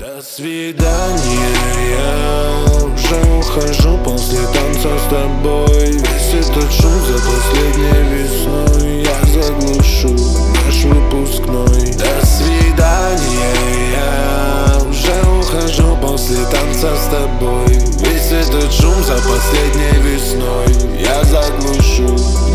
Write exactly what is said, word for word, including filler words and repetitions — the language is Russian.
До свидания, я уже ухожу после танца с тобой. Весь этот шум за последней весной я заглушу наш выпускной. До свидания, я уже ухожу после танца с тобой. Весь этот шум за последней весной я заглушу